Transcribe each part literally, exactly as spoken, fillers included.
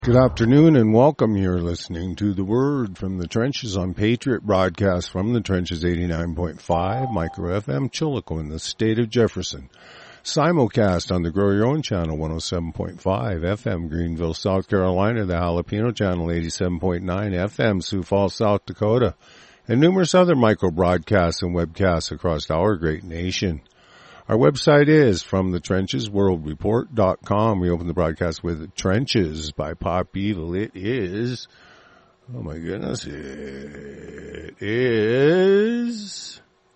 Good afternoon and welcome. You're listening to The Word from the Trenches on Patriot Broadcast from the Trenches eighty-nine point five Micro F M Chillico in the state of Jefferson. Simulcast on the Grow Your Own channel one oh seven point five F M Greenville, South Carolina, the Jalapeno channel eighty-seven point nine F M Sioux Falls, South Dakota, and numerous other micro broadcasts and webcasts across our great nation. Our website is from the trenches world report dot com. We open the broadcast with Trenches by Pop Evil. It is, oh my goodness, it is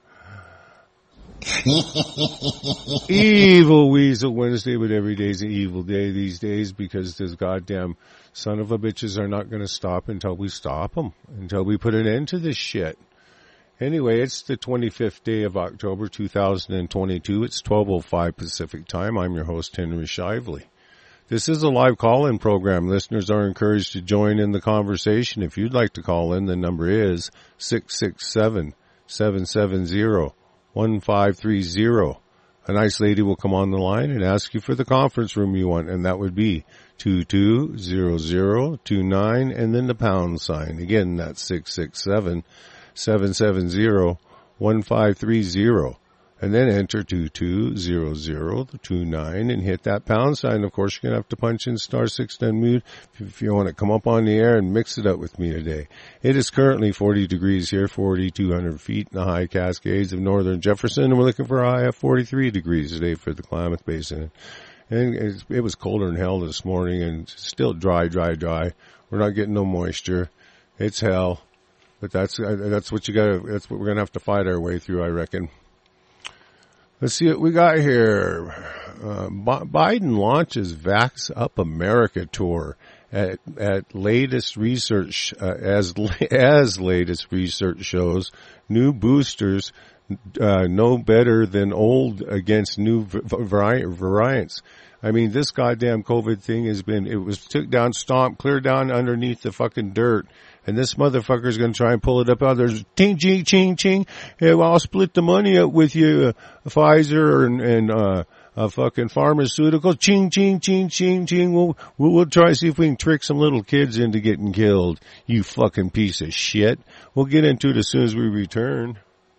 Evil Weasel Wednesday, but every day's an evil day these days because those goddamn son of a bitches are not going to stop until we stop them, until we put an end to this shit. Anyway, it's the twenty-fifth day of October, two thousand twenty-two. It's twelve oh five Pacific Time. I'm your host, Henry Shively. This is a live call-in program. Listeners are encouraged to join in the conversation. If you'd like to call in, the number is six six seven, seven seven zero, one five three zero. A nice lady will come on the line and ask you for the conference room you want, and that would be two two zero zero two nine and then the pound sign. Again, that's six six seven, seven seven zero, one five three zero, and then enter two two zero zero two nine and hit that pound sign. Of course, you're going to have to punch in star six to unmute if you want to come up on the air and mix it up with me today. It is currently forty degrees here, forty-two hundred feet in the high Cascades of northern Jefferson, and we're looking for a high of forty-three degrees today for the Klamath Basin. And it was colder than hell this morning and still dry, dry, dry. We're not getting no moisture. It's hell. But that's that's what you got. That's what we're gonna have to fight our way through, I reckon. Let's see what we got here. Uh, Biden launches Vax Up America tour at at latest research uh, as as latest research shows new boosters uh, no better than old against new vari- variants. I mean, this goddamn COVID thing has been, it was took down, stomped, clear down underneath the fucking dirt. And this motherfucker's going to try and pull it up out there. Ting, ching, ching, ching. Hey, well, I'll split the money up with you, uh, Pfizer and, and, uh, uh, fucking pharmaceuticals. Ching, ching, ching, ching, ching. We'll, we'll, we'll try to see if we can trick some little kids into getting killed. You fucking piece of shit. We'll get into it as soon as we return.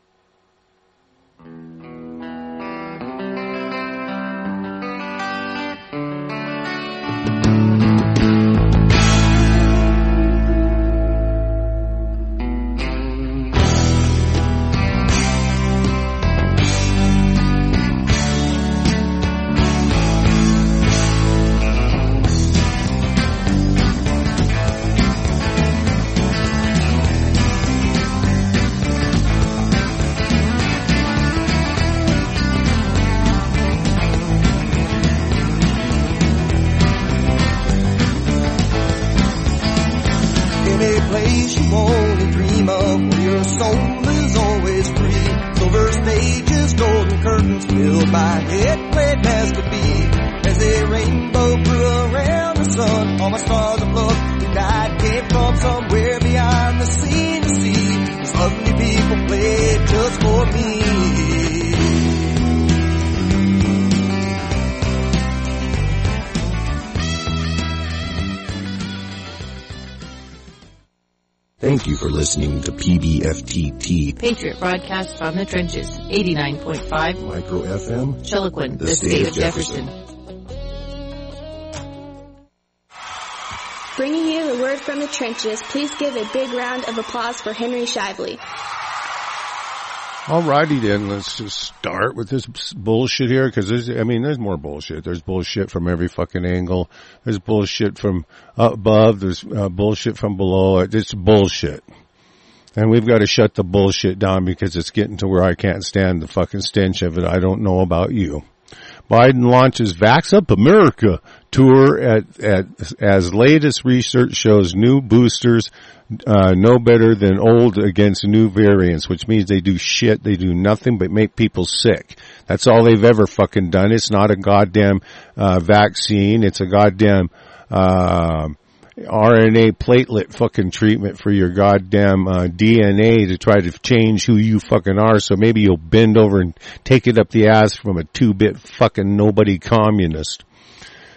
Thank you for listening to P B F T T, Patriot Broadcast from the Trenches, eighty-nine point five Micro F M, Chilliquin, the, the state, state of Jefferson. Bringing you the word from the trenches, please give a big round of applause for Henry Shively. Alrighty then, let's just start with this bullshit here, because there's, I mean, there's more bullshit. There's bullshit from every fucking angle. There's bullshit from up above. There's uh, bullshit from below. It's bullshit. And we've got to shut the bullshit down because it's getting to where I can't stand the fucking stench of it. I don't know about you. Biden launches Vax Up America tour at, at, as latest research shows new boosters uh, no better than old against new variants, which means they do shit. They do nothing but make people sick. That's all they've ever fucking done. It's not a goddamn uh, vaccine. It's a goddamn uh, R N A platelet fucking treatment for your goddamn uh, D N A to try to change who you fucking are. So maybe you'll bend over and take it up the ass from a two-bit fucking nobody communist.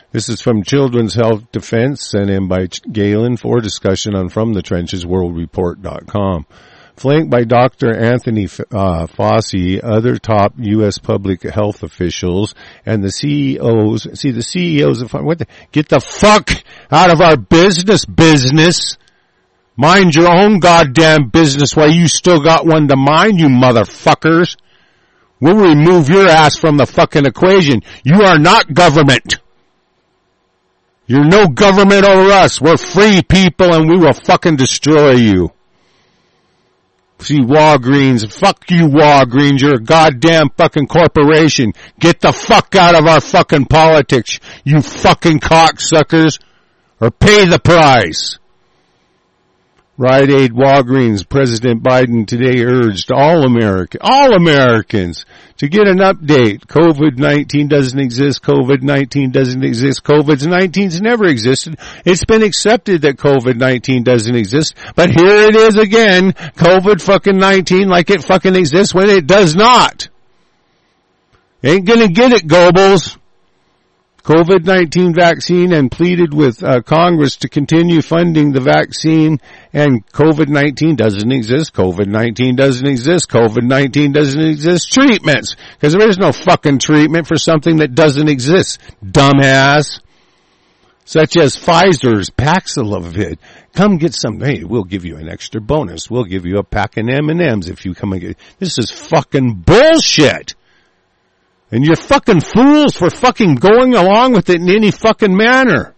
This is from Children's Health Defense, sent in by Galen for discussion on from the trenches world report dot com. Flanked by Doctor Anthony uh, Fauci, other top U S public health officials, and the C E Os. See, the C E Os of what? The, get the fuck out of our business, business. Mind your own goddamn business while you still got one to mind, you motherfuckers. We'll remove your ass from the fucking equation. You are not government. You're no government over us. We're free people and we will fucking destroy you. See, Walgreens, fuck you, Walgreens. You're a goddamn fucking corporation. Get the fuck out of our fucking politics, you fucking cocksuckers, or pay the price. Rite Aid, Walgreens, President Biden today urged all Americans, all Americans to get an update. COVID nineteen doesn't exist. COVID nineteen doesn't exist. COVID nineteen's never existed. It's been accepted that COVID nineteen doesn't exist. But here it is again. COVID fucking nineteen like it fucking exists when it does not. Ain't gonna get it, Goebbels. COVID nineteen vaccine and pleaded with uh, Congress to continue funding the vaccine, and COVID nineteen doesn't exist. COVID nineteen doesn't exist. COVID nineteen doesn't exist. Treatments, because there is no fucking treatment for something that doesn't exist, dumbass. Such as Pfizer's Paxlovid. Come get some. Hey, we'll give you an extra bonus. We'll give you a pack of M and M's if you come and get. This is fucking bullshit. And you're fucking fools for fucking going along with it in any fucking manner.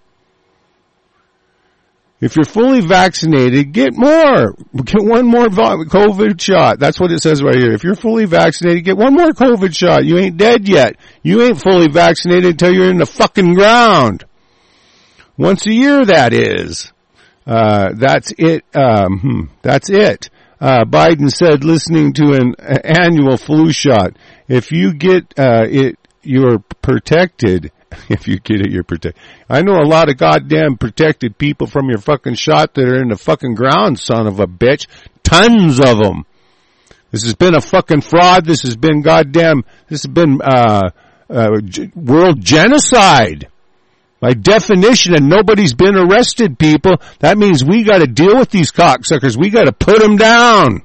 If you're fully vaccinated, get more. Get one more COVID shot. That's what it says right here. If you're fully vaccinated, get one more COVID shot. You ain't dead yet. You ain't fully vaccinated until you're in the fucking ground. Once a year, that is. Uh, that's it. Um, hmm, that's it. Uh, Biden said listening to an uh, annual flu shot. If you get, uh, it, you're protected. If you get it, you're protected. I know a lot of goddamn protected people from your fucking shot that are in the fucking ground, son of a bitch. Tons of them. This has been a fucking fraud. This has been goddamn, this has been, uh, uh, g- world genocide. By definition, and nobody's been arrested, people. That means we gotta deal with these cocksuckers. We gotta put them down.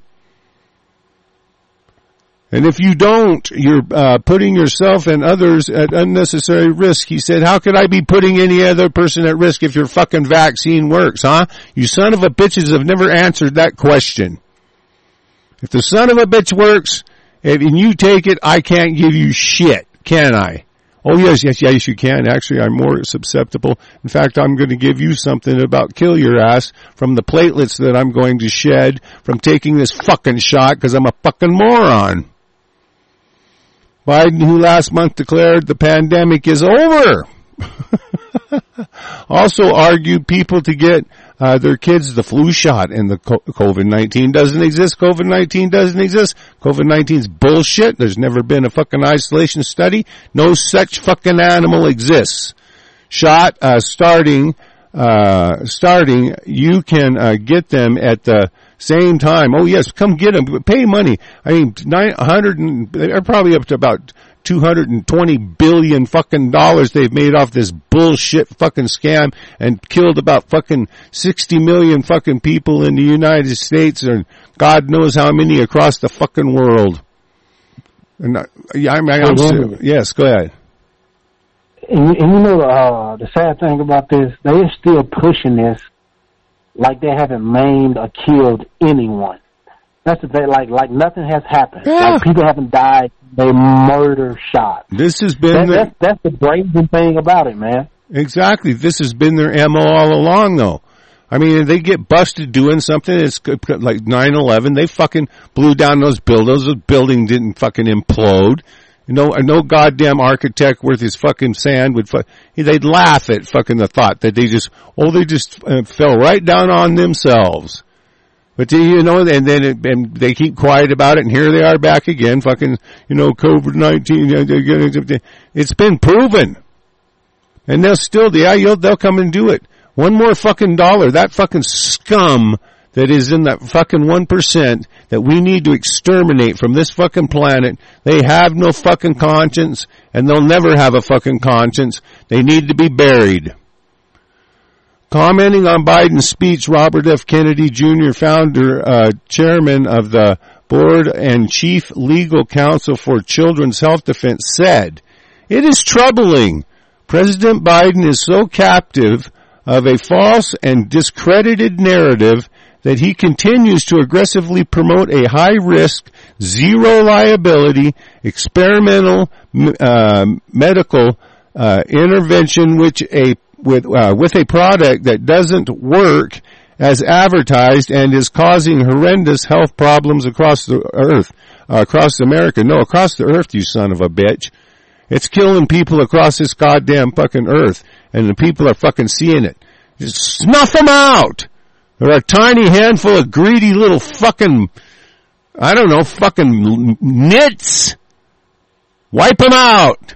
And if you don't, you're uh, putting yourself and others at unnecessary risk. He said, how could I be putting any other person at risk if your fucking vaccine works, huh? You son of a bitches have never answered that question. If the son of a bitch works, and you take it, I can't give you shit, can I? Oh, yes, yes, yes, you can. Actually, I'm more susceptible. In fact, I'm going to give you something about kill your ass from the platelets that I'm going to shed from taking this fucking shot because I'm a fucking moron. Biden, who last month declared the pandemic is over, also argued people to get uh, their kids the flu shot, and the COVID nineteen doesn't exist. COVID nineteen doesn't exist. COVID nineteen's bullshit. There's never been a fucking isolation study. No such fucking animal exists. Shot, uh, starting, uh, starting, you can, uh, get them at the same time. Oh yes, come get them. Pay money. I mean, nine hundred and, they're probably up to about two hundred twenty billion fucking dollars they've made off this bullshit fucking scam and killed about fucking sixty million fucking people in the United States and God knows how many across the fucking world. And I, I'm, I'm, I'm yes, go ahead. And, and you know, uh, the sad thing about this, they're still pushing this like they haven't maimed or killed anyone. That's the thing, like, like nothing has happened. Yeah. Like people haven't died, they murder shot. This has been that, the, that's, that's the brazen thing about it, man. Exactly. This has been their M O all along, though. I mean, if they get busted doing something, it's like nine eleven, they fucking blew down those buildings. Those buildings didn't fucking implode. No, no goddamn architect worth his fucking sand would, fu- they'd laugh at fucking the thought that they just, oh, they just uh, fell right down on themselves. But you know, and then it, and they keep quiet about it, and here they are back again, fucking, you know, COVID nineteen. It's been proven, and they'll still, yeah, you'll, they'll come and do it. One more fucking dollar, that fucking scum that is in that fucking one percent that we need to exterminate from this fucking planet. They have no fucking conscience, and they'll never have a fucking conscience. They need to be buried. Commenting on Biden's speech, Robert F. Kennedy Junior, founder, uh, chairman of the board and chief legal counsel for Children's Health Defense, said, "It is troubling. President Biden is so captive of a false and discredited narrative that he continues to aggressively promote a high-risk, zero-liability, experimental uh, medical uh, intervention which a with uh, with a product that doesn't work as advertised and is causing horrendous health problems across the earth, uh, across America. No, across the earth, you son of a bitch. It's killing people across this goddamn fucking earth, and the people are fucking seeing it. Just snuff them out! They're a tiny handful of greedy little fucking, I don't know, fucking nits! Wipe them out!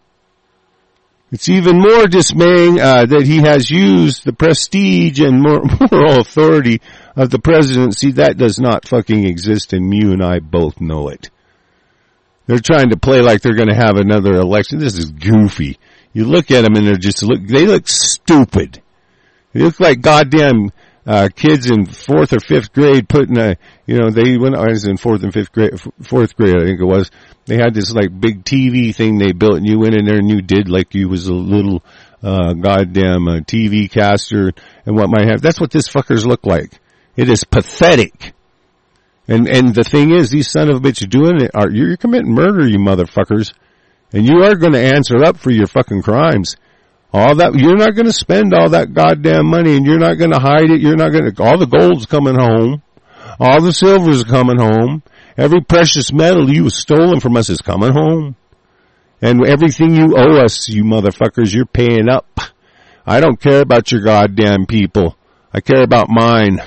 It's even more dismaying uh, that he has used the prestige and moral authority of the presidency. That does not fucking exist, and you and I both know it. They're trying to play like they're going to have another election. This is goofy. You look at them and they're just look. They look stupid. They look like goddamn uh, kids in fourth or fifth grade putting a, you know, they when I was in fourth and fifth grade, fourth grade, I think it was. They had this like big T V thing they built, and you went in there and you did like you was a little uh goddamn uh, T V caster and what might have. That's what this fuckers look like. It is pathetic. And and the thing is, these son of a bitch doing it are you're committing murder, you motherfuckers, and you are going to answer up for your fucking crimes. All that you're not going to spend all that goddamn money, and you're not going to hide it. You're not going to. All the gold's coming home. All the silver's coming home. Every precious metal you stolen from us is coming home. And everything you owe us, you motherfuckers, you're paying up. I don't care about your goddamn people. I care about mine.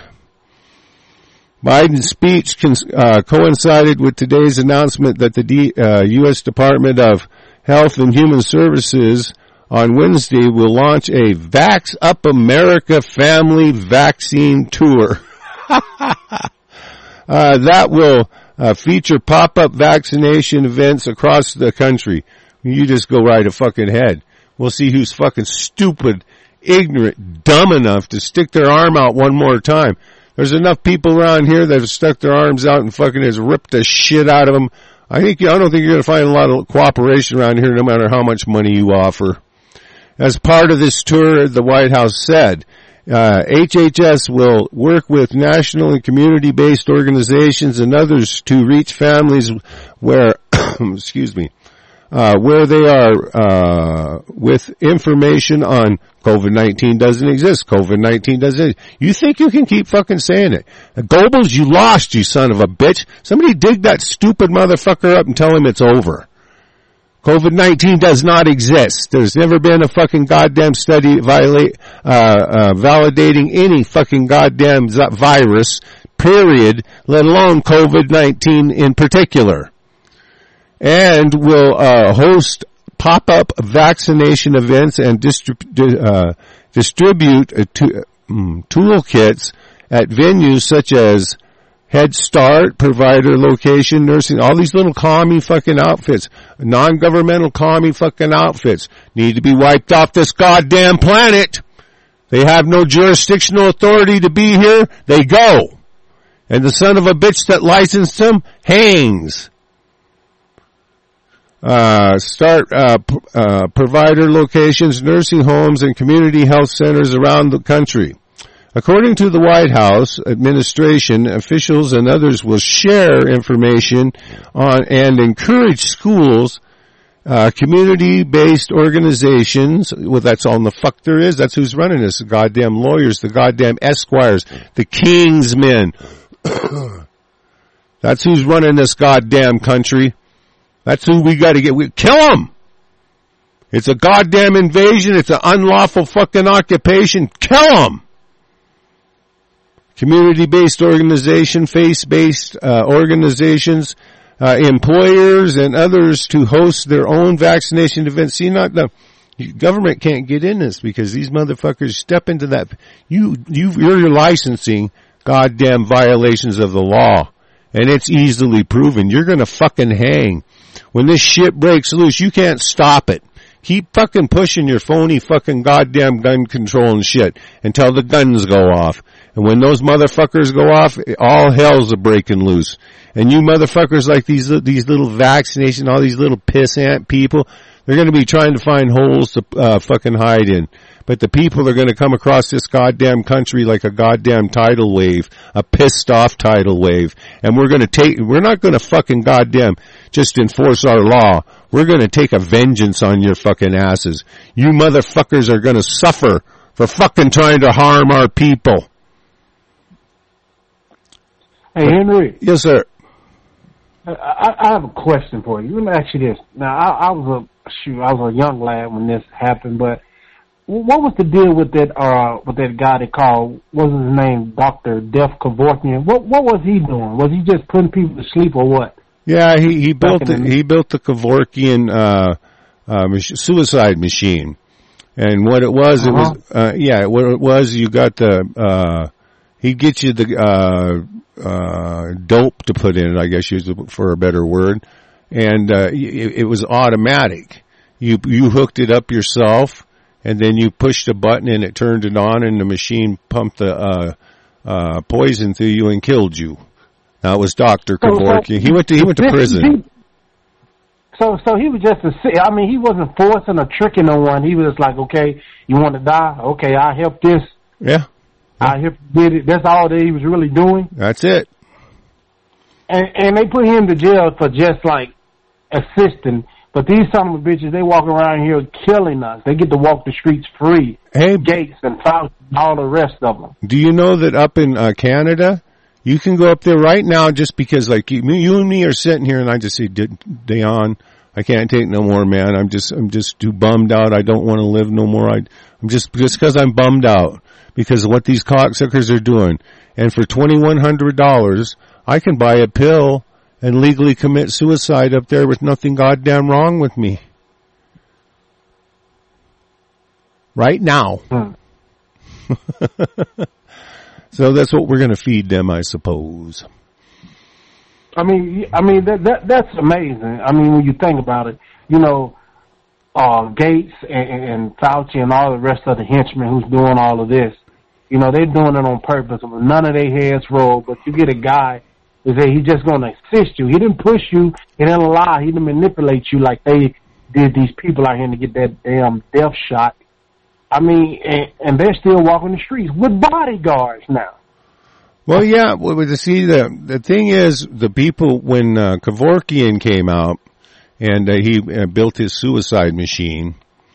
Biden's speech uh, coincided with today's announcement that the D, uh, U S Department of Health and Human Services on Wednesday will launch a Vax Up America family vaccine tour. uh, that will Uh, feature pop-up vaccination events across the country. You just go right a fucking head. We'll see who's fucking stupid, ignorant, dumb enough to stick their arm out one more time. There's enough people around here that have stuck their arms out and fucking has ripped the shit out of them. I think, I don't think you're going to find a lot of cooperation around here no matter how much money you offer. As part of this tour, the White House said, Uh, H H S will work with national and community-based organizations and others to reach families where, excuse me, uh, where they are, uh, with information on COVID nineteen doesn't exist. COVID nineteen doesn't exist. You think you can keep fucking saying it? Goebbels, you lost, you son of a bitch. Somebody dig that stupid motherfucker up and tell him it's over. COVID nineteen does not exist. There's never been a fucking goddamn study violate, uh, uh, validating any fucking goddamn virus, period, let alone COVID nineteen in particular. And will, uh, host pop-up vaccination events and distrib- uh, distribute uh, to, um, toolkits at venues such as Head Start, provider location, nursing, all these little commie fucking outfits, non-governmental commie fucking outfits need to be wiped off this goddamn planet. They have no jurisdictional authority to be here. They go. And the son of a bitch that licensed them hangs. Uh, start, uh, p- uh, provider locations, nursing homes, and community health centers around the country. According to the White House administration, officials and others will share information on and encourage schools, uh, community-based organizations. Well, that's all the fuck there is. That's who's running this. The goddamn lawyers, the goddamn esquires, the king's men. That's who's running this goddamn country. That's who we gotta get. We, kill them! It's a goddamn invasion. It's an unlawful fucking occupation. Kill them! Community-based organization, faith-based uh, organizations, uh, employers, and others to host their own vaccination events. See, not the government can't get in this because these motherfuckers step into that. You, you, you're licensing goddamn violations of the law. And it's easily proven. You're gonna fucking hang. When this shit breaks loose, you can't stop it. Keep fucking pushing your phony fucking goddamn gun control and shit until the guns go off. And when those motherfuckers go off, all hell's a breaking loose. And you motherfuckers like these these little vaccination, all these little pissant people, they're going to be trying to find holes to uh, fucking hide in. But the people are going to come across this goddamn country like a goddamn tidal wave, a pissed off tidal wave. And we're going to take, we're not going to fucking goddamn just enforce our law. We're going to take a vengeance on your fucking asses. You motherfuckers are going to suffer for fucking trying to harm our people. Hey, Henry. Yes, sir. I, I have a question for you. Let me ask you this. Now, I, I was a shoot, I was a young lad when this happened, but what was the deal with that uh with that guy they called, what was his name, Doctor Dev Kevorkian? What what was he doing? Was he just putting people to sleep or what? Yeah, he he built the, he built the Kevorkian uh, uh mach- suicide machine, and what it was, uh-huh. it was uh, yeah, what it was, you got the uh he'd get you the uh uh dope to put in it, I guess, use for a better word, and uh it, it was automatic. You you hooked it up yourself. And then you pushed a button and it turned it on and the machine pumped the, uh, uh, poison through you and killed you. That was Doctor Kevorkian. He went to, he went to prison. So, so he was just a, I mean, he wasn't forcing or tricking no one. He was just like, okay, you want to die? Okay, I help this. Yeah. I help did it. That's all that he was really doing. That's it. And, and they put him to jail for just like assisting. But these son of a bitches, they walk around here killing us. They get to walk the streets free. Hey, Gates and Fauci and all the rest of them. Do you know that up in uh, Canada, you can go up there right now just because, like, you, you and me are sitting here, and I just say, Deon, I can't take no more, man. I'm just, I'm just too bummed out. I don't want to live no more. I, I'm just, just because I'm bummed out because of what these cocksuckers are doing. And for twenty-one hundred dollars, I can buy a pill and legally commit suicide up there with nothing goddamn wrong with me. Right now. Hmm. So that's what we're going to feed them, I suppose. I mean, I mean that, that that's amazing. I mean, when you think about it, you know, uh, Gates and, and Fauci and all the rest of the henchmen who's doing all of this, you know, they're doing it on purpose. None of their heads roll, but you get a guy is that he's just going to assist you. He didn't push you. He didn't lie. He didn't manipulate you like they did these people out here to get that damn death shot. I mean, and, and they're still walking the streets with bodyguards now. Well, yeah. Well, to see the the thing is, the people when uh, Kevorkian came out and uh, he uh, built his suicide machine,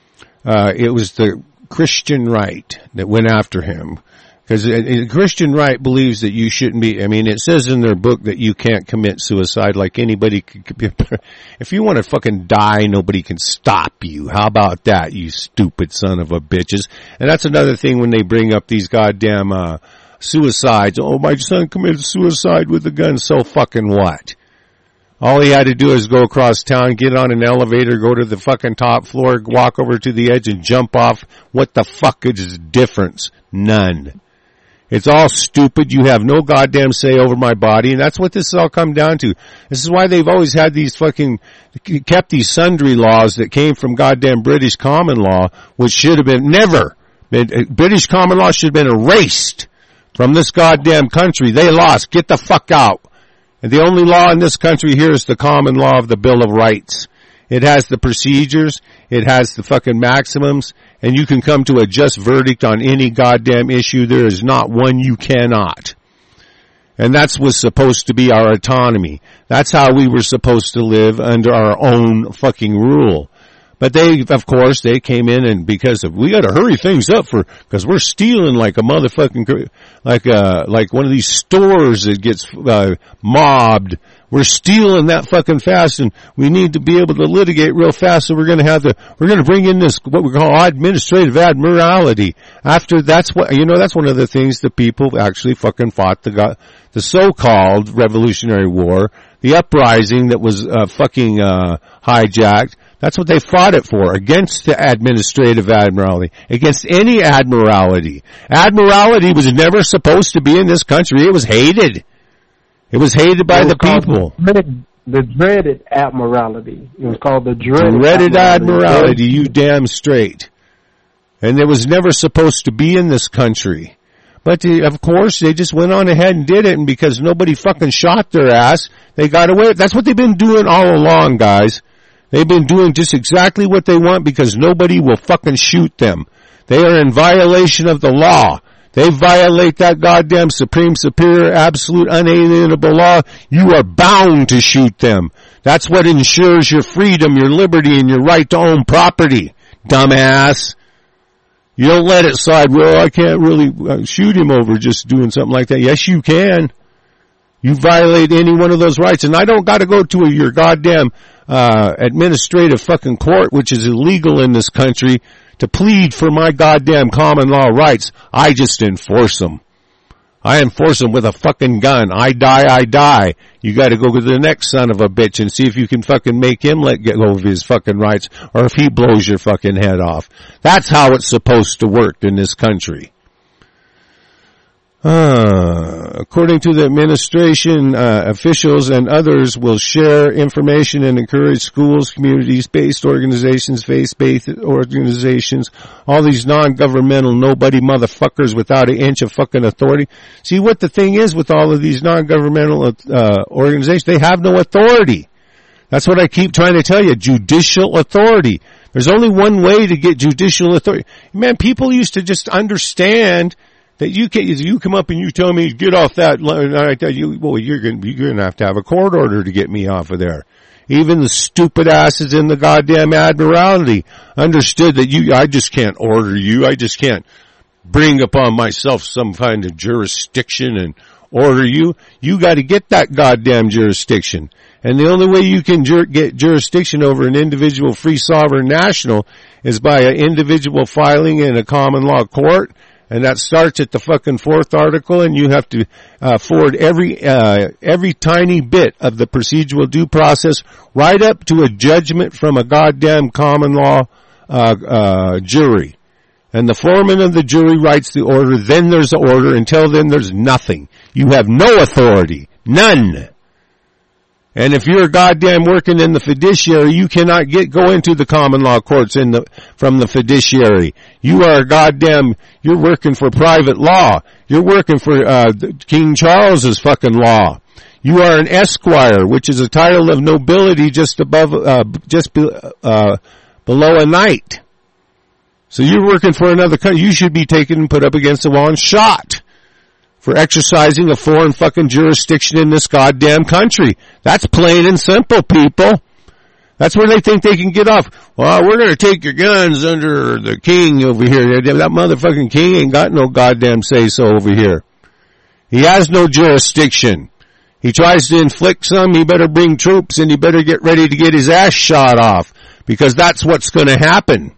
uh, it was the Christian right that went after him. Because the Christian right believes that you shouldn't be, I mean, it says in their book that you can't commit suicide like anybody could. If you want to fucking die, nobody can stop you. How about that, you stupid son of a bitches? And that's another thing when they bring up these goddamn, uh, suicides. Oh, my son committed suicide with a gun. So fucking what? All he had to do is go across town, get on an elevator, go to the fucking top floor, walk over to the edge and jump off. What the fuck is the difference? None. It's all stupid. You have no goddamn say over my body, and that's what this has all come down to. This is why they've always had these fucking, kept these sundry laws that came from goddamn British common law, which should have been, never, British common law should have been erased from this goddamn country. They lost. Get the fuck out. And the only law in this country here is the common law of the Bill of Rights. It has the procedures, it has the fucking maximums, and you can come to a just verdict on any goddamn issue. There is not one you cannot. And that's what's supposed to be our autonomy. That's how we were supposed to live under our own fucking rule. But they, of course, they came in and because of, we gotta hurry things up for, cause we're stealing like a motherfucking, like uh like one of these stores that gets, uh, mobbed. We're stealing that fucking fast and we need to be able to litigate real fast, so we're gonna have to, we're gonna bring in this, what we call administrative admiralty. After, that's what, you know, that's one of the things that people actually fucking fought the, the so-called Revolutionary War, the uprising that was, uh, fucking, uh, hijacked. That's what they fought it for, against the administrative admiralty, against any admiralty. Admiralty was never supposed to be in this country. It was hated. It was hated by the people. The, the dreaded admiralty. It was called the dreaded, dreaded admiralty. admiralty. You damn straight. And it was never supposed to be in this country. But they, of course, they just went on ahead and did it, and because nobody fucking shot their ass, they got away. That's what they've been doing all along, guys. They've been doing just exactly what they want because nobody will fucking shoot them. They are in violation of the law. They violate that goddamn supreme, superior, absolute, unalienable law. You are bound to shoot them. That's what ensures your freedom, your liberty, and your right to own property, dumbass. You don't let it slide. Well, I can't really shoot him over just doing something like that. Yes, you can. You violate any one of those rights. And I don't got to go to a, your goddamn uh administrative fucking court, which is illegal in this country, to plead for my goddamn common law rights. I just enforce them. I enforce them with a fucking gun. I die, I die. You got to go to the next son of a bitch and see if you can fucking make him let go of his fucking rights, or if he blows your fucking head off. That's how it's supposed to work in this country. Uh, according to the administration, uh, officials and others will share information and encourage schools, communities-based organizations, faith-based organizations, all these non-governmental nobody motherfuckers without an inch of fucking authority. See, what the thing is with all of these non-governmental uh, organizations, they have no authority. That's what I keep trying to tell you, judicial authority. There's only one way to get judicial authority. Man, people used to just understand that you can, you come up and you tell me, get off that line, and I tell you, well, you're going you're going to have to have a court order to get me off of there. Even the stupid asses in the goddamn admiralty understood that you, I just can't order you. I just can't bring upon myself some kind of jurisdiction and order you. You got to get that goddamn jurisdiction. And the only way you can jur- get jurisdiction over an individual free sovereign national is by an individual filing in a common law court. And that starts at the fucking fourth article, and you have to uh, forward every uh every tiny bit of the procedural due process right up to a judgment from a goddamn common law uh uh jury. And the foreman of the jury writes the order, then there's the order. Until then, there's nothing. You have no authority. None. And if you're goddamn working in the fiduciary, you cannot get go into the common law courts in the from the fiduciary. You are goddamn, you're working for private law. You're working for uh King Charles's fucking law. You are an esquire, which is a title of nobility just above, uh just be, uh below a knight. So you're working for another country. You should be taken and put up against the wall and shot for exercising a foreign fucking jurisdiction in this goddamn country. That's plain and simple, people. That's where they think they can get off. Well, we're going to take your guns under the king over here. That motherfucking king ain't got no goddamn say-so over here. He has no jurisdiction. He tries to inflict some, he better bring troops, and he better get ready to get his ass shot off, because that's what's going to happen.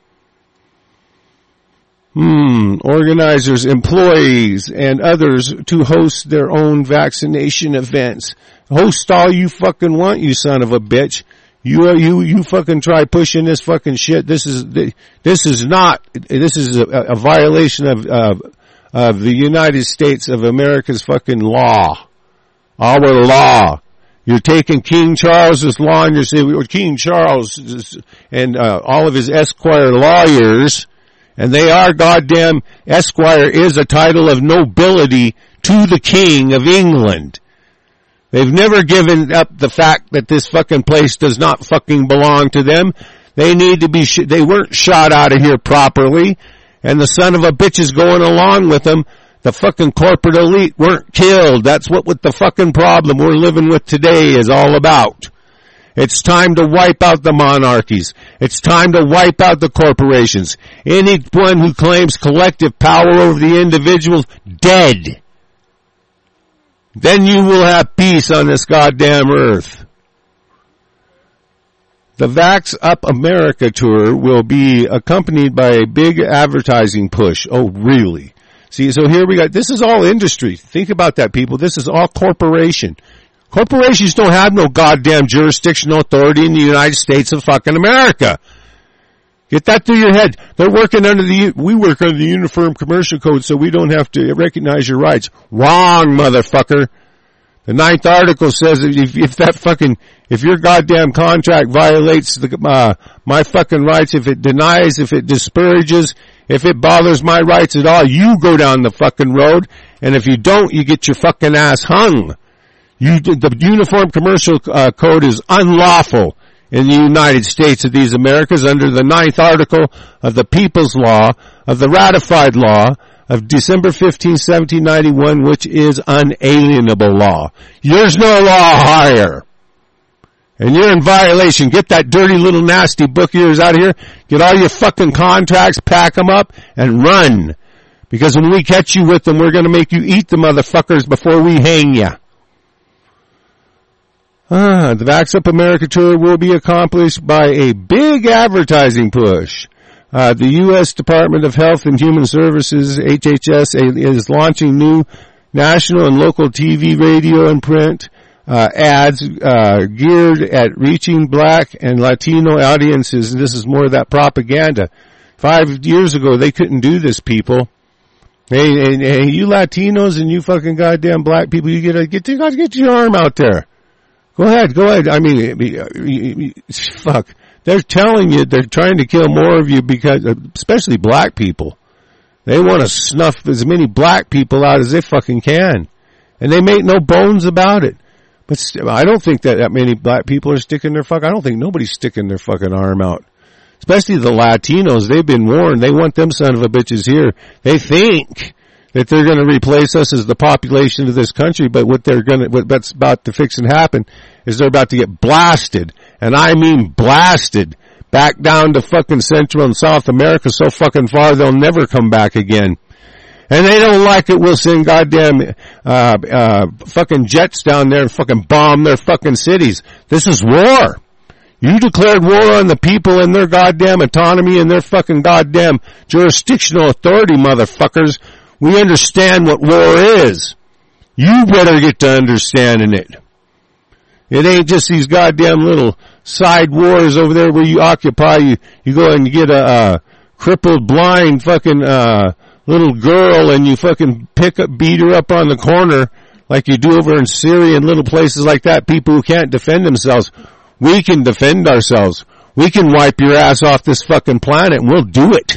Hmm, organizers, employees, and others to host their own vaccination events. Host all you fucking want, you son of a bitch. You, you, you fucking try pushing this fucking shit. This is, this is not, this is a, a violation of, uh, of the United States of America's fucking law. Our law. You're taking King Charles's law and you're saying, well, King Charles and, uh, all of his esquire lawyers, and they are goddamn, esquire is a title of nobility to the King of England. They've never given up the fact that this fucking place does not fucking belong to them. They need to be, sh- they weren't shot out of here properly, and the son of a bitch is going along with them. The fucking corporate elite weren't killed. That's what, what the fucking problem we're living with today is all about. It's time to wipe out the monarchies. It's time to wipe out the corporations. Anyone who claims collective power over the individuals, dead. Then you will have peace on this goddamn earth. The Vax Up America tour will be accompanied by a big advertising push. Oh, really? See, so here we got, this is all industry. Think about that, people. This is all corporation. Corporations don't have no goddamn jurisdictional authority in the United States of fucking America. Get that through your head. They're working under the, we work under the Uniform Commercial Code, so we don't have to recognize your rights. Wrong, motherfucker. The ninth article says that if, if that fucking, if your goddamn contract violates the, uh, my fucking rights, if it denies, if it disparages, if it bothers my rights at all, you go down the fucking road, and if you don't, you get your fucking ass hung. You, the Uniform Commercial uh, Code is unlawful in the United States of these Americas under the ninth article of the People's Law, of the ratified law of December fifteenth, seventeen ninety-one, which is unalienable law. There's no law higher. And you're in violation. Get that dirty little nasty book of yours out of here. Get all your fucking contracts, pack them up, and run. Because when we catch you with them, we're going to make you eat the motherfuckers before we hang you. Ah, the Vax Up America tour will be accomplished by a big advertising push. Uh, the U S Department of Health and Human Services, H H S, is launching new national and local T V, radio, and print uh, ads uh, geared at reaching Black and Latino audiences. And this is more of that propaganda. Five years ago, they couldn't do this, people. Hey, hey, hey, you Latinos and you fucking goddamn Black people, you get a, get to, get your arm out there. Go ahead, go ahead. I mean, fuck. They're telling you they're trying to kill more of you because, especially Black people. They want to snuff as many Black people out as they fucking can. And they make no bones about it. But st- I don't think that that many Black people are sticking their fuck, I don't think nobody's sticking their fucking arm out. Especially the Latinos. They've been warned. They want them son of a bitches here. They think that they're going to replace us as the population of this country, but what they're going to, what that's about to fix and happen is they're about to get blasted, and I mean blasted, back down to fucking Central and South America so fucking far they'll never come back again. And they don't like it, we'll send goddamn, uh, uh, fucking jets down there and fucking bomb their fucking cities. This is war. You declared war on the people and their goddamn autonomy and their fucking goddamn jurisdictional authority, motherfuckers. We understand what war is. You better get to understanding it. It ain't just these goddamn little side wars over there where you occupy, you, you go and you get a, a crippled, blind fucking, uh, little girl and you fucking pick up, beat her up on the corner like you do over in Syria and little places like that, people who can't defend themselves. We can defend ourselves. We can wipe your ass off this fucking planet and we'll do it.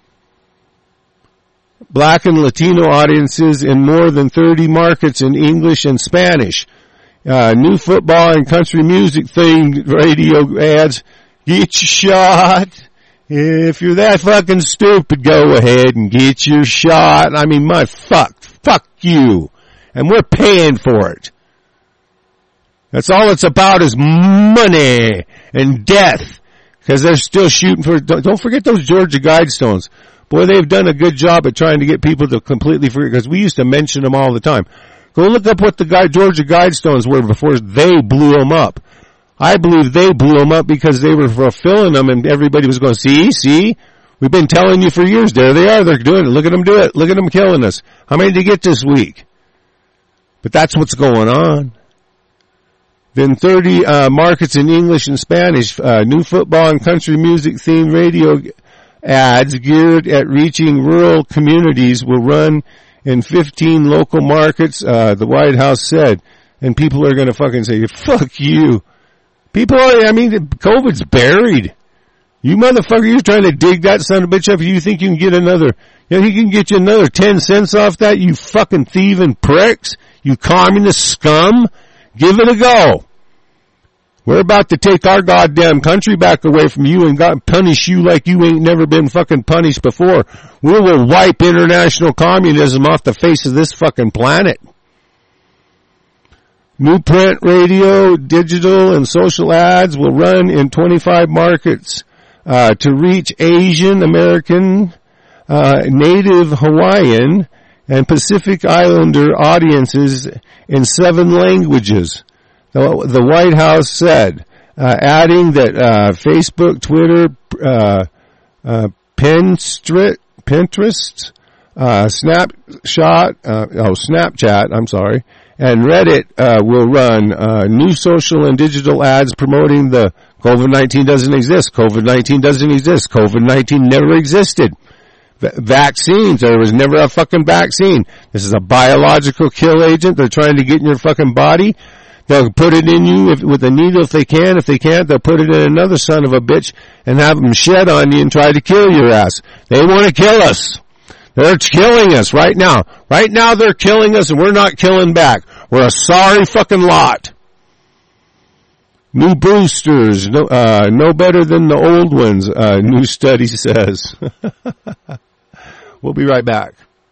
Black and Latino audiences in more than thirty markets in English and Spanish. Uh, new football and country music themed radio ads. Get your shot. If you're that fucking stupid, go ahead and get your shot. I mean, my fuck. Fuck you. And we're paying for it. That's all it's about is money and death. Because they're still shooting for, don't forget those Georgia Guidestones. Boy, they've done a good job at trying to get people to completely forget, because we used to mention them all the time. Go look up what the guy, Georgia Guidestones were before they blew them up. I believe they blew them up because they were fulfilling them and everybody was going, see, see, we've been telling you for years. There they are. They're doing it. Look at them do it. Look at them killing us. How many did you get this week? But that's what's going on. Then thirty uh, markets in English and Spanish, uh, new football and country music themed radio ads geared at reaching rural communities will run in fifteen local markets, uh, the White House said. And people are going to fucking say, fuck you. People are, I mean, COVID's buried. You motherfucker, you're trying to dig that son of a bitch up. You think you can get another, you know, he can get you another ten cents off that, you fucking thieving pricks, you communist scum. Give it a go. We're about to take our goddamn country back away from you and God punish you like you ain't never been fucking punished before. We will wipe international communism off the face of this fucking planet. New print, radio, digital, and social ads will run in twenty-five markets uh, to reach Asian American, uh, Native Hawaiian, and Pacific Islander audiences in seven languages. The, the White House said, uh, adding that uh, Facebook, Twitter, uh, uh, Pinterest, Pinterest, uh, Snapshot, uh, oh, Snapchat, I'm sorry, And Reddit uh, will run uh, new social and digital ads promoting the COVID nineteen doesn't exist. COVID nineteen doesn't exist. COVID nineteen never existed. V- vaccines. There was never a fucking vaccine. This is a biological kill agent. They're trying to get in your fucking body. They'll put it in you if, with a needle if they can. If they can't, they'll put it in another son of a bitch and have them shed on you and try to kill your ass. They want to kill us. They're killing us right now. Right now they're killing us and we're not killing back. We're a sorry fucking lot. New boosters, no, uh, no better than the old ones, uh, new study says. We'll be right back.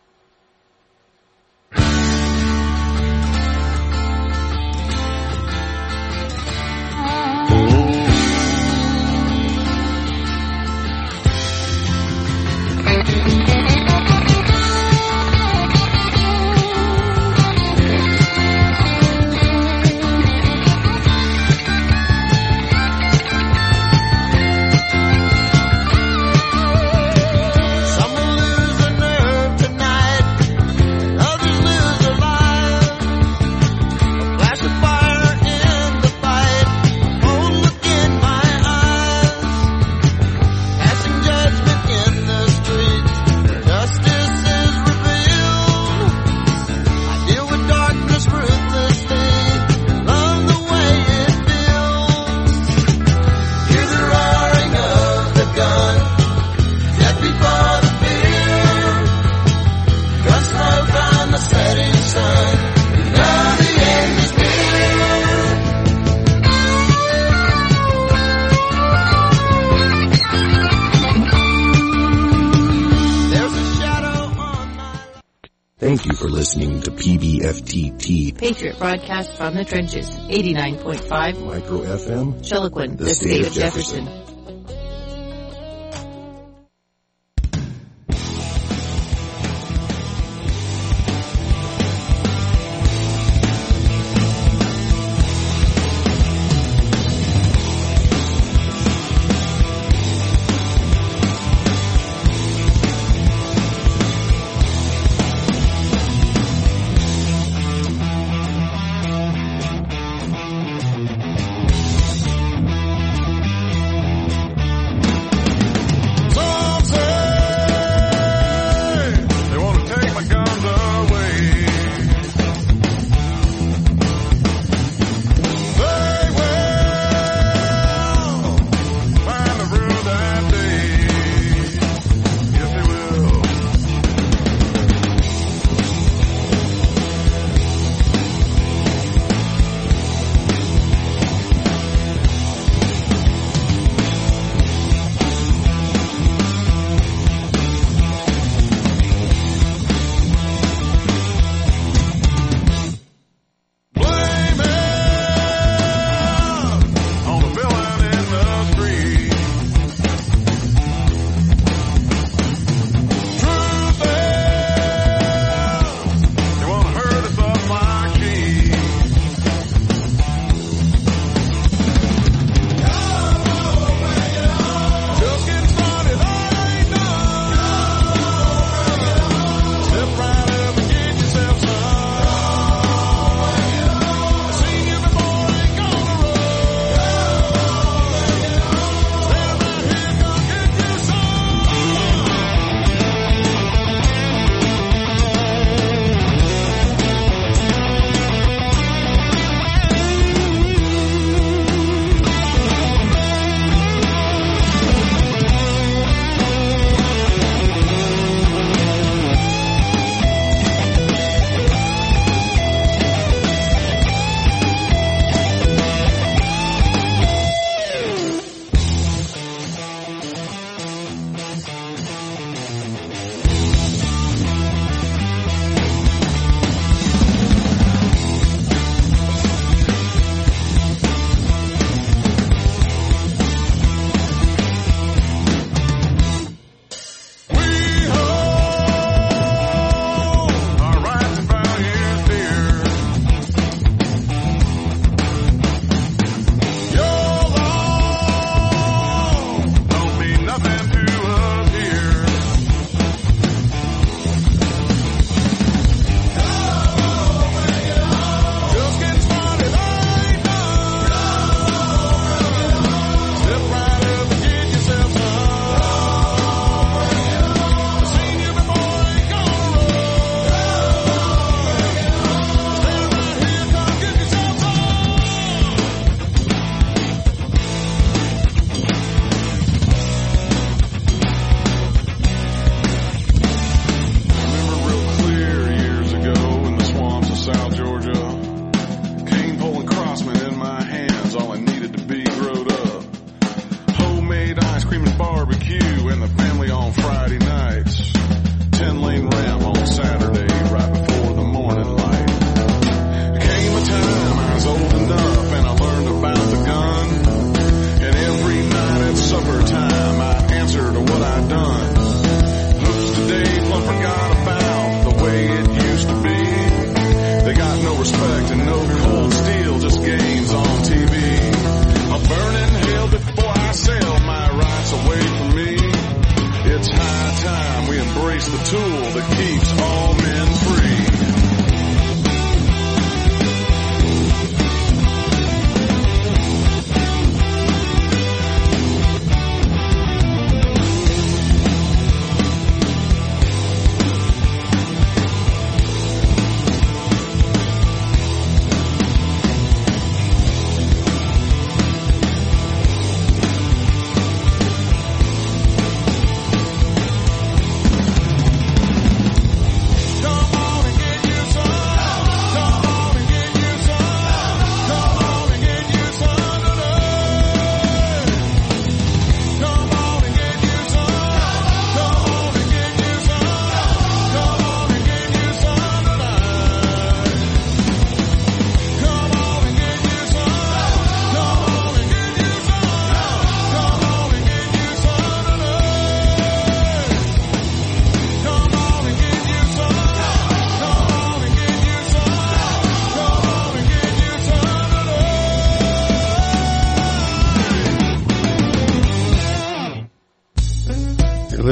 Thank you for listening to P B F T T. Patriot broadcast from the trenches. eighty-nine point five. Micro F M. Chiloquin, The the, state state of of Jefferson. Jefferson.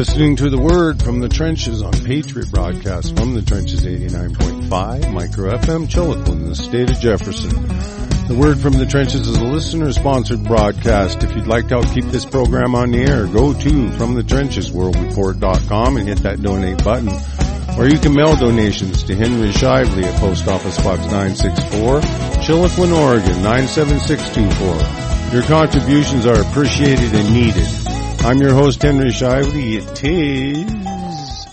listening to The Word from the Trenches on Patriot Broadcast from the Trenches eighty-nine point five, Micro F M, Chilliwack in the state of Jefferson. The Word from the Trenches is a listener-sponsored broadcast. If you'd like to help keep this program on the air, go to From the Trenches World Report dot com and hit that donate button. Or you can mail donations to Henry Shively at Post Office Box nine sixty-four, Chilliwack, Oregon nine seven six two four. Your contributions are appreciated and needed. I'm your host, Henry Shively. It is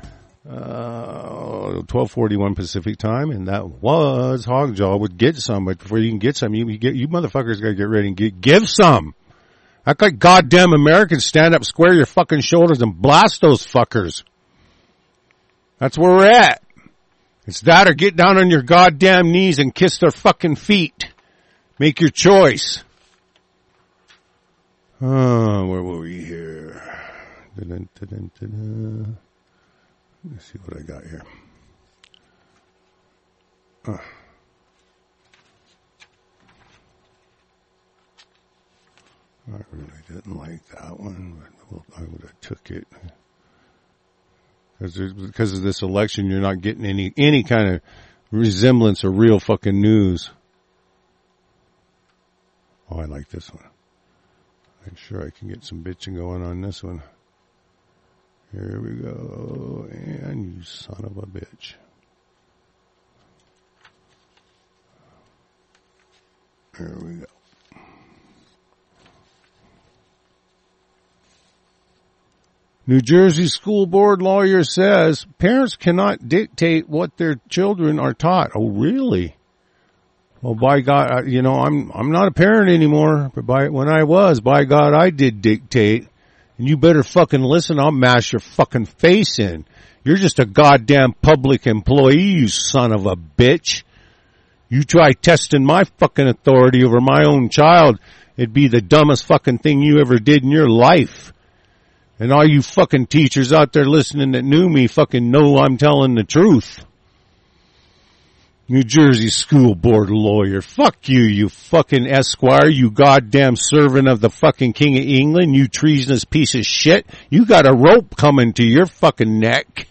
uh, twelve forty-one Pacific Time, and that was Hogjaw with Get Some. But before you can get some, you, you, get, you motherfuckers got to get ready and get, give some. Act like goddamn Americans. Stand up, square your fucking shoulders, and blast those fuckers. That's where we're at. It's that or get down on your goddamn knees and kiss their fucking feet. Make your choice. Oh, where were we here? Da-dun, da-dun, da-dun. Let's see what I got here. Oh. I really didn't like that one, but I would have took it. Because of this election, you're not getting any any kind of resemblance or real fucking news. Oh, I like this one. I'm sure I can get some bitching going on this one. Here we go. And you son of a bitch. Here we go. New Jersey school board lawyer says parents cannot dictate what their children are taught. Oh, really? Well, by God, you know, I'm I'm not a parent anymore, but by when I was, by God, I did dictate. And you better fucking listen, I'll mash your fucking face in. You're just a goddamn public employee, you son of a bitch. You try testing my fucking authority over my own child, it'd be the dumbest fucking thing you ever did in your life. And all you fucking teachers out there listening that knew me fucking know I'm telling the truth. New Jersey school board lawyer. Fuck you, you fucking esquire, you goddamn servant of the fucking King of England, you treasonous piece of shit. You got a rope coming to your fucking neck.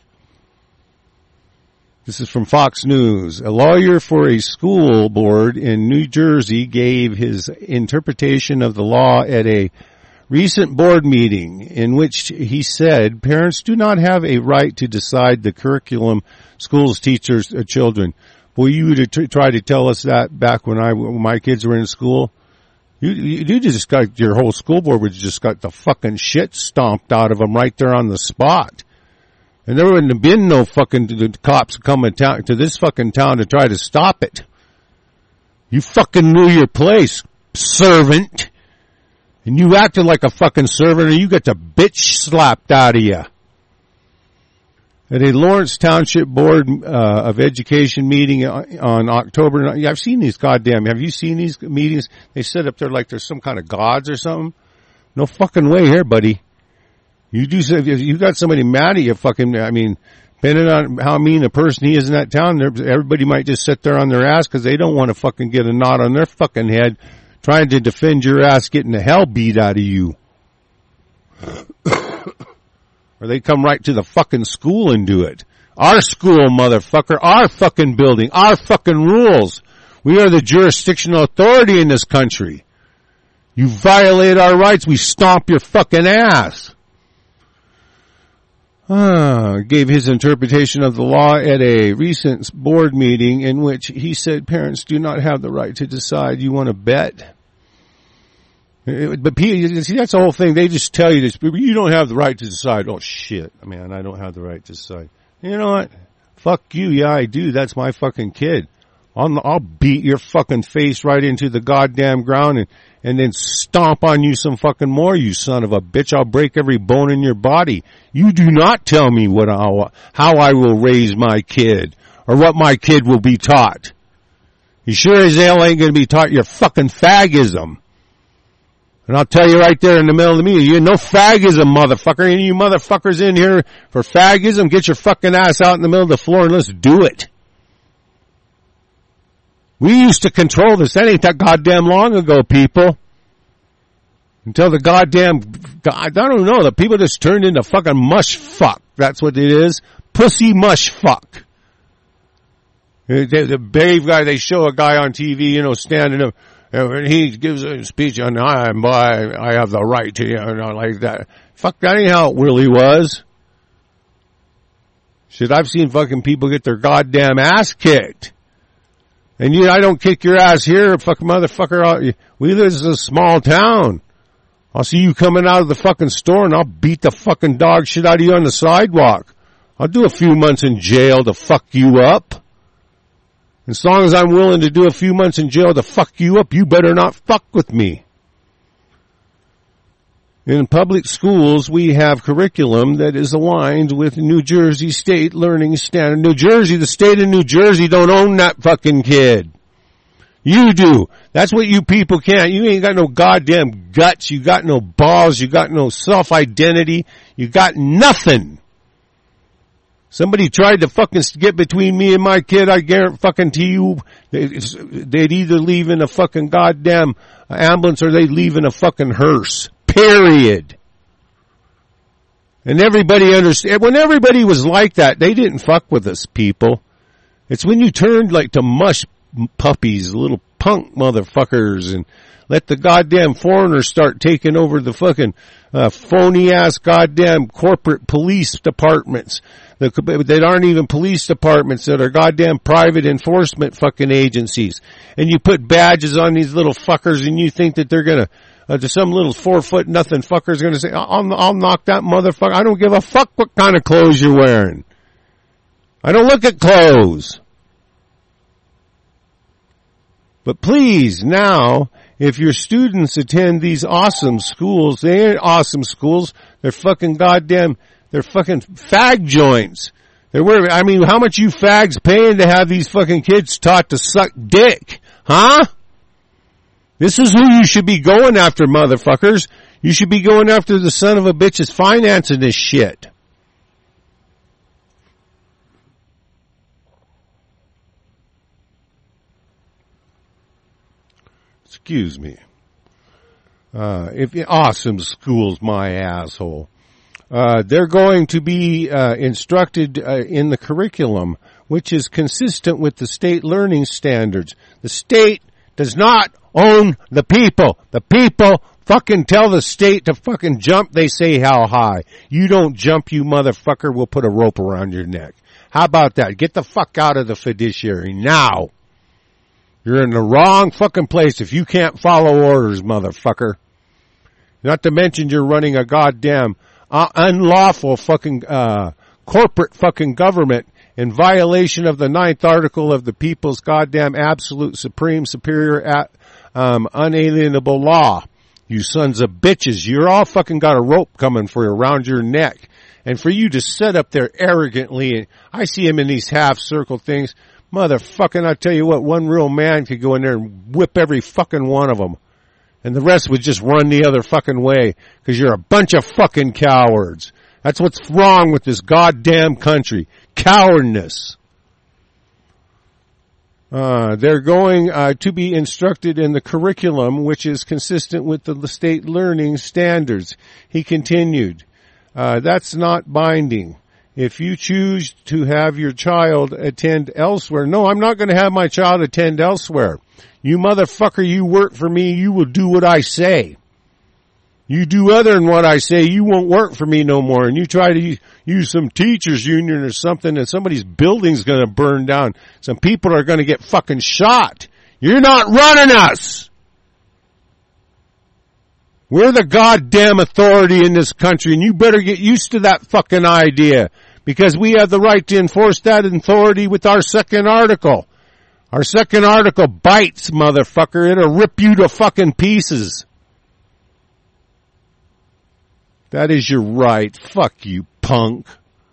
This is from Fox News. A lawyer for a school board in New Jersey gave his interpretation of the law at a recent board meeting in which he said parents do not have a right to decide the curriculum schools teach their children. Boy, you would have tried to tell us that back when I when my kids were in school. You, you just got your whole school board would just got the fucking shit stomped out of them right there on the spot. And there wouldn't have been no fucking the cops coming to, to this fucking town to try to stop it. You fucking knew your place, servant. And you acted like a fucking servant, or you got the bitch slapped out of you. At a Lawrence Township Board uh, of Education meeting on October ninth, I've seen these goddamn, have you seen these meetings? They sit up there like there's some kind of gods or something. No fucking way here, buddy. You do, you got somebody mad at you fucking, I mean, depending on how mean a person he is in that town, everybody might just sit there on their ass because they don't want to fucking get a knot on their fucking head trying to defend your ass getting the hell beat out of you. Or they come right to the fucking school and do it. Our school, motherfucker. Our fucking building. Our fucking rules. We are the jurisdictional authority in this country. You violate our rights, we stomp your fucking ass. Ah, gave his interpretation of the law at a recent board meeting in which he said parents do not have the right to decide. You want to bet? But see, that's the whole thing. They just tell you this. You don't have the right to decide. Oh, shit, man, I don't have the right to decide. You know what? Fuck you. Yeah, I do. That's my fucking kid. I'll, I'll beat your fucking face right into the goddamn ground and, and then stomp on you some fucking more, you son of a bitch. I'll break every bone in your body. You do not tell me what I'll, how I will raise my kid or what my kid will be taught. You sure as hell ain't going to be taught your fucking fagism. And I'll tell you right there in the middle of the meeting, you no fagism, motherfucker. Any of you motherfuckers in here for fagism, get your fucking ass out in the middle of the floor and let's do it. We used to control this. That ain't that goddamn long ago, people. Until the goddamn, I don't know, the people just turned into fucking mush fuck. That's what it is. Pussy mush fuck. The, the brave guy, they show a guy on T V, you know, standing up, and he gives a speech on, I'm, I, I have the right to, you know, like that. Fuck, that ain't how it really was. Shit, I've seen fucking people get their goddamn ass kicked. And you, I don't kick your ass here, fucking motherfucker. We live in a small town. I'll see you coming out of the fucking store and I'll beat the fucking dog shit out of you on the sidewalk. I'll do a few months in jail to fuck you up. As long as I'm willing to do a few months in jail to fuck you up, you better not fuck with me. In public schools, we have curriculum that is aligned with New Jersey State Learning Standard. New Jersey, the state of New Jersey don't own that fucking kid. You do. That's what you people can't. You ain't got no goddamn guts. You got no balls. You got no self-identity. You got nothing. Somebody tried to fucking get between me and my kid, I guarantee fucking to you, they'd either leave in a fucking goddamn ambulance or they'd leave in a fucking hearse. Period. And everybody understand. When everybody was like that, they didn't fuck with us, people. It's when you turned like to mush puppies, little punk motherfuckers, and let the goddamn foreigners start taking over the fucking uh, phony-ass goddamn corporate police departments that, that aren't even police departments, that are goddamn private enforcement fucking agencies. And you put badges on these little fuckers and you think that they're gonna, uh, to some little four-foot nothing fucker's gonna say, I'll, I'll knock that motherfucker. I don't give a fuck what kind of clothes you're wearing. I don't look at clothes. But please, now, if your students attend these awesome schools, they ain't awesome schools. They're fucking goddamn, they're fucking fag joints. They're where, I mean, how much you fags paying to have these fucking kids taught to suck dick? Huh? This is who you should be going after, motherfuckers. You should be going after the son of a bitch that's financing this shit. Excuse me. Uh, if awesome schools, my asshole. Uh, they're going to be uh, instructed uh, in the curriculum, which is consistent with the state learning standards. The state does not own the people. The people fucking tell the state to fucking jump. They say how high. You don't jump, you motherfucker. We'll put a rope around your neck. How about that? Get the fuck out of the fiduciary now. You're in the wrong fucking place if you can't follow orders, motherfucker. Not to mention you're running a goddamn uh, unlawful fucking uh corporate fucking government in violation of the ninth article of the people's goddamn absolute supreme superior at, um unalienable law. You sons of bitches. You're all fucking got a rope coming for you around your neck. And for you to sit up there arrogantly, I see him in these half circle things. Motherfucking, I tell you what, one real man could go in there and whip every fucking one of them. And the rest would just run the other fucking way. Because you're a bunch of fucking cowards. That's what's wrong with this goddamn country. Cowardness. Uh, they're going uh, to be instructed in the curriculum, which is consistent with the state learning standards. He continued, uh, that's not binding. If you choose to have your child attend elsewhere, no, I'm not going to have my child attend elsewhere. You motherfucker, you work for me, you will do what I say. You do other than what I say, you won't work for me no more. And you try to use some teachers union or something and somebody's building's going to burn down. Some people are going to get fucking shot. You're not running us. We're the goddamn authority in this country, and you better get used to that fucking idea, because we have the right to enforce that authority with our second article. Our second article bites, motherfucker. It'll rip you to fucking pieces. That is your right. Fuck you, punk.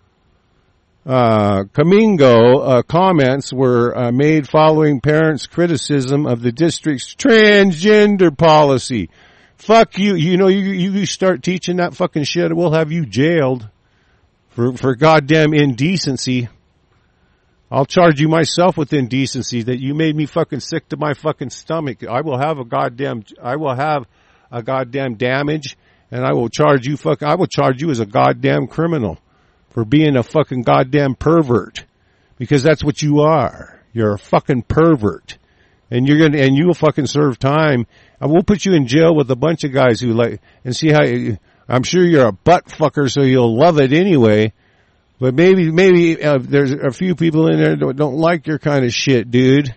Uh, Kamingo, uh, comments were uh, made following parents' criticism of the district's transgender policy. Fuck you. You know, you, you start teaching that fucking shit, we'll have you jailed for, for goddamn indecency. I'll charge you myself with indecency that you made me fucking sick to my fucking stomach. I will have a goddamn, I will have a goddamn damage, and I will charge you fuck. I will charge you as a goddamn criminal for being a fucking goddamn pervert, because that's what you are. You're a fucking pervert, and you're gonna and you will fucking serve time. I will put you in jail with a bunch of guys who like and see how. You, I'm sure you're a butt fucker, so you'll love it anyway. But maybe maybe uh, there's a few people in there that don't like your kind of shit, dude.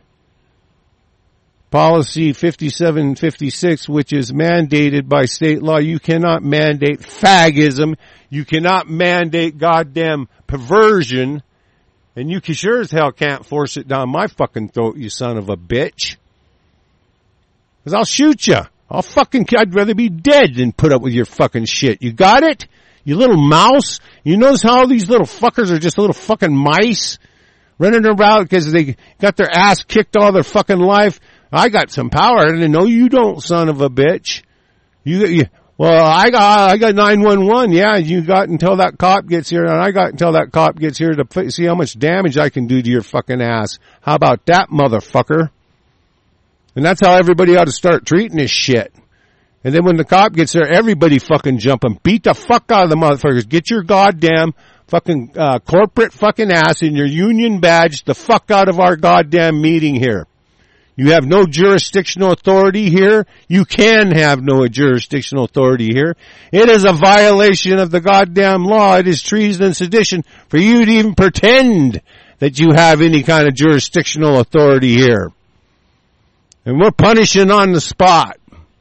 Policy fifty-seven fifty-six, which is mandated by state law. You cannot mandate fagism. You cannot mandate goddamn perversion. And you sure as hell can't force it down my fucking throat, you son of a bitch. Because I'll shoot you. I'll fucking, I'd rather be dead than put up with your fucking shit. You got it? You little mouse? You notice how all these little fuckers are just little fucking mice? Running around because they got their ass kicked all their fucking life. I got some power. I didn't know you don't, son of a bitch. You, you well, I got, I got nine one one. Yeah, you got until that cop gets here, and I got until that cop gets here to see how much damage I can do to your fucking ass. How about that, motherfucker? And that's how everybody ought to start treating this shit. And then when the cop gets there, everybody fucking jump and beat the fuck out of the motherfuckers. Get your goddamn fucking uh, corporate fucking ass and your union badge the fuck out of our goddamn meeting here. You have no jurisdictional authority here. You can have no jurisdictional authority here. It is a violation of the goddamn law. It is treason and sedition for you to even pretend that you have any kind of jurisdictional authority here. And we're punishing on the spot,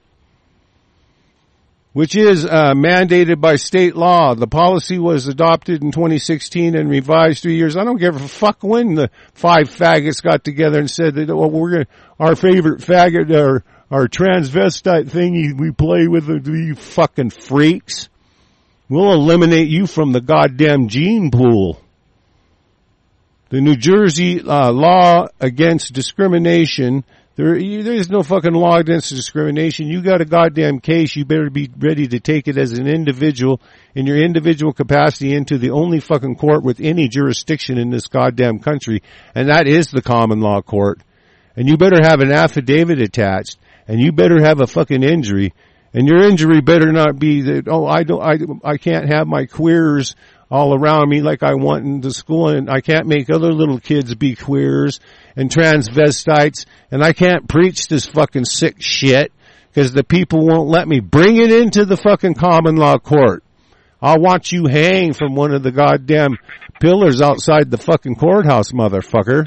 which is uh, mandated by state law. The policy was adopted in twenty sixteen and revised three years. I don't give a fuck when the five faggots got together and said that, well, we're gonna, our favorite faggot, our, our transvestite thing we play with, you fucking freaks. We'll eliminate you from the goddamn gene pool. The New Jersey uh, law against discrimination. There, there is no fucking law against discrimination. You got a goddamn case, you better be ready to take it as an individual in your individual capacity into the only fucking court with any jurisdiction in this goddamn country, and that is the common law court. And you better have an affidavit attached, and you better have a fucking injury, and your injury better not be that, oh, I don't, I, I can't have my queers all around me like I want in the school, and I can't make other little kids be queers and transvestites, and I can't preach this fucking sick shit because the people won't let me. Bring it into the fucking common law court. I'll watch you hang from one of the goddamn pillars outside the fucking courthouse, motherfucker.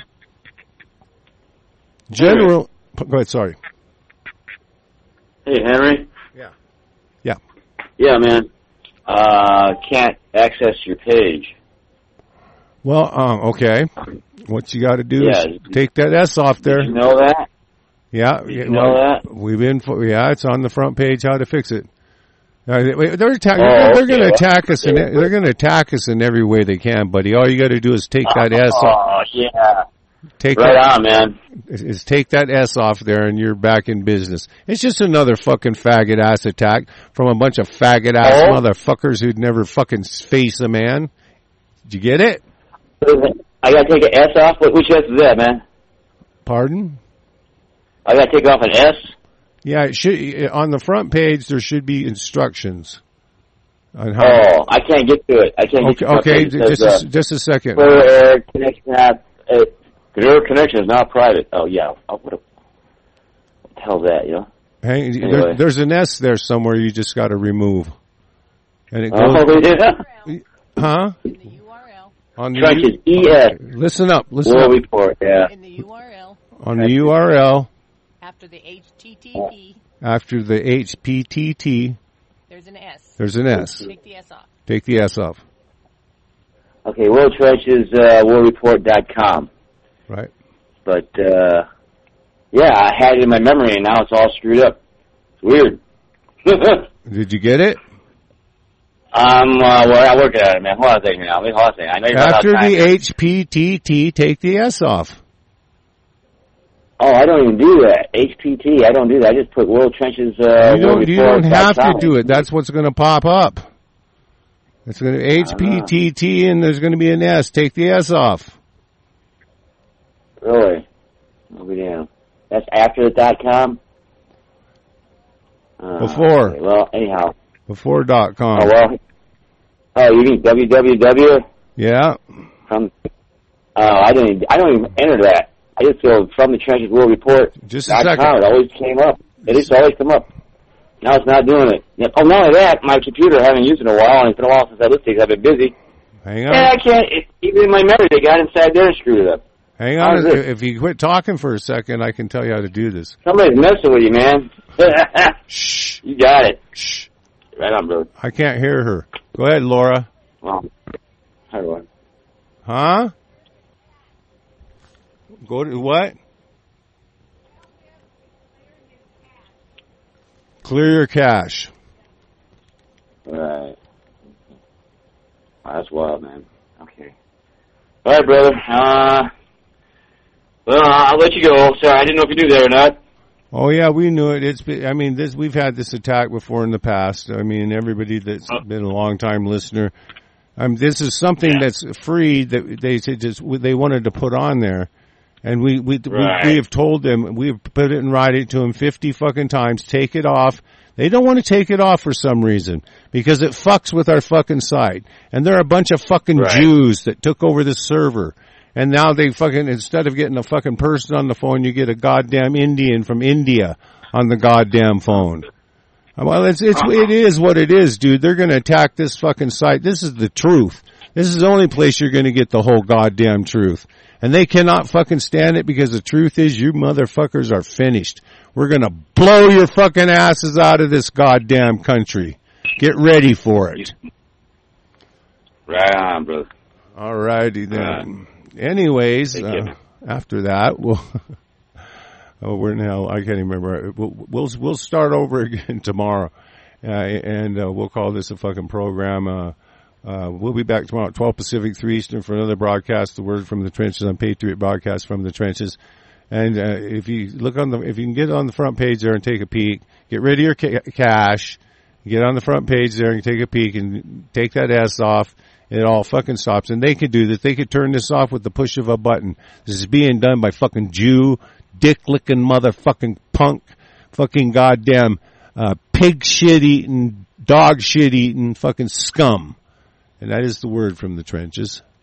General, go ahead, sorry. Hey, Henry. Yeah. Yeah. Yeah, man. Uh, can't access your page. Well, um, okay. What you got to do yeah, is take that S off there. Did you know that? Yeah. Did you well, know that? We've been, yeah, it's on the front page how to fix it. Uh, they're attack, oh, they're okay. going to attack us in, they're going to attack us in every way they can, buddy. All you got to do is take that oh, S off. Oh, yeah. Take right that, on, man. Is take that S off there and you're back in business. It's just another fucking faggot ass attack from a bunch of faggot ass oh. motherfuckers who'd never fucking face a man. Did you get it? I gotta take an S off? Which S is that, man? Pardon? I gotta take off an S? Yeah, it should, on the front page there should be instructions. On how oh, I can't get to it. I can't okay, get to it. Okay, okay just, says, a, just a second. Clear air connection not, uh, clear connection is not private. Oh, yeah. Oh, what, a, what the hell's that, you know? Hang, anyway. there, there's an S there somewhere you just got to remove. And it goes, oh, yeah. Huh? In the U R L. On the Trenches, U, E S. Listen up, listen War up. report, yeah. In the U R L. On the U R L. After the H T T P. After the H P T T. There's an S. There's an S. Take the S off. Take the S off. Okay, World Trenches, uh, war report dot com. Right. But, uh, yeah, I had it in my memory and now it's all screwed up. It's weird. Did you get it? Um, uh, well, I'm working on it, man. Hold on a second now. Wait, hold on a second. I know you're After about the time. H P T T, take the S off. Oh, I don't even do that. H P T, I don't do that. I just put World Trenches, uh, You don't, you don't have to do it. it. That's what's going to pop up. It's going to H P T T and there's going to be an S. Take the S off. Really? Oh, damn. That's after the dot com? Uh, Before. Okay. Well, anyhow. Before dot com. Oh, well. Oh, you mean W W W? Yeah. From, oh, I don't even, I don't even enter that. I just go from the Trenches World Report. Just a second. It always came up. It used to always come up. Now it's not doing it. Oh, not only that, my computer, I haven't used it in a while, and it's been a while since I listened to it. I've been busy. Hang on. And I can't, it, even in my memory, they got inside there and screwed it up. Hang on. If, if you quit talking for a second, I can tell you how to do this. Somebody's messing with you, man. Shh. You got it. Shh. Right on, bro. I can't hear her. Go ahead, Laura. Well, how do I? Huh? Go to what? Clear your cache. Right. Oh, that's wild, man. Okay. All right, brother. Uh, well, I'll let you go. Sorry, I didn't know if you knew that or not. Oh yeah, we knew it. It's been, I mean, this we've had this attack before in the past. I mean, everybody that's been a long time listener. Um, this is something yeah. that's free that they just they wanted to put on there, and we we, right. we we have told them, we've put it in writing to them fifty fucking times. Take it off. They don't want to take it off for some reason because it fucks with our fucking site. And there are a bunch of fucking right. Jews that took over the server. And now they fucking, instead of getting a fucking person on the phone, you get a goddamn Indian from India on the goddamn phone. Well, it's, it's, it is what it is, dude. They're gonna attack this fucking site. This is the truth. This is the only place you're gonna get the whole goddamn truth. And they cannot fucking stand it because the truth is you motherfuckers are finished. We're gonna blow your fucking asses out of this goddamn country. Get ready for it. Right on, brother. All righty then. Uh, Anyways, uh, after that, we'll, oh, we're in hell. I can't even remember. We'll, we'll, we'll start over again tomorrow. Uh, and, uh, we'll call this a fucking program. Uh, uh, we'll be back tomorrow at twelve Pacific, three Eastern for another broadcast, The Word from the Trenches on Patriot Broadcast from the Trenches. And, uh, if you look on the, if you can get on the front page there and take a peek, get rid of your ca- cash, get on the front page there and take a peek and take that S off. It all fucking stops. And they could do this. They could turn this off with the push of a button. This is being done by fucking Jew, dick-licking motherfucking punk, fucking goddamn, uh, pig shit-eating, dog shit-eating fucking scum. And that is the Word from the Trenches.